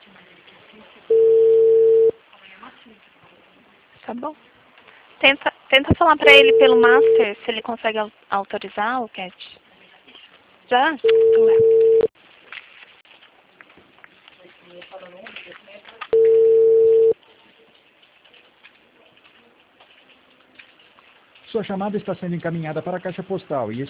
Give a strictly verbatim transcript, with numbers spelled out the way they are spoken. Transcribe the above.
Tá bom. Tenta, tenta falar pra ele pelo master se ele consegue au- autorizar o Cat. Já? Ué. Sua chamada está sendo encaminhada para a caixa postal e